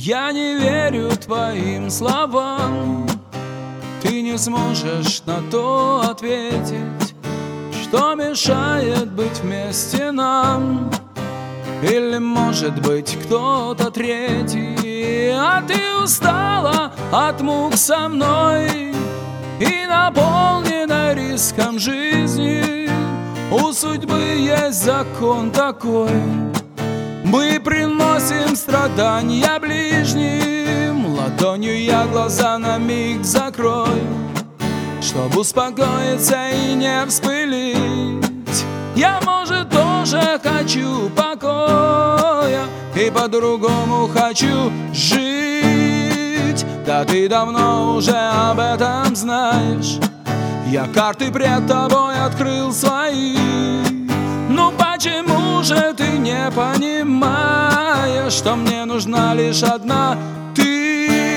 Я не верю твоим словам. Ты не сможешь на то ответить, что мешает быть вместе нам. Или, может быть, кто-то третий. А ты устала от мук со мной и наполнена риском жизни. У судьбы есть закон такой: мы приносим страдания ближним. Ладонью я глаза на миг закрою, чтобы успокоиться и не вспылить. Я, может, тоже хочу покоя и по-другому хочу жить. Да ты давно уже об этом знаешь. Я карты пред тобой открыл свои. Ну почему же ты не понимаешь, что мне нужна лишь одна ты?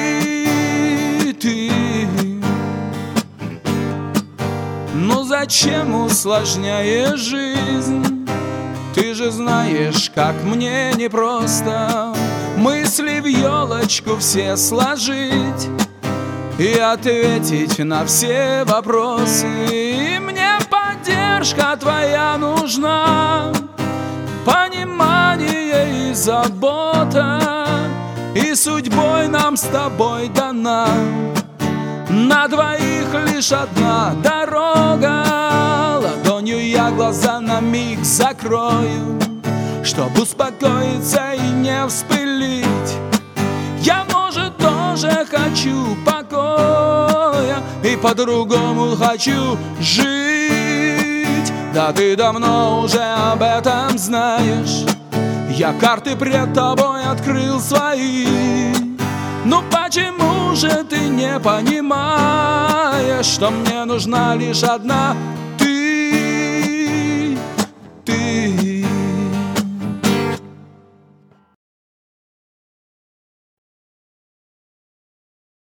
Ну зачем усложняешь жизнь? Ты же знаешь, как мне непросто мысли в елочку все сложить и ответить на все вопросы. И мне поддержка твоя нужна, понимание и забота, и судьбой нам с тобой дана. На двоих лишь одна дорога. Ладонью я глаза на миг закрою, чтобы успокоиться и не вспылить. Я, может, тоже хочу покоя и по-другому хочу жить. Да ты давно уже об этом знаешь. Я карты пред тобой открыл свои. Ну почему же ты не понимаешь, что мне нужна лишь одна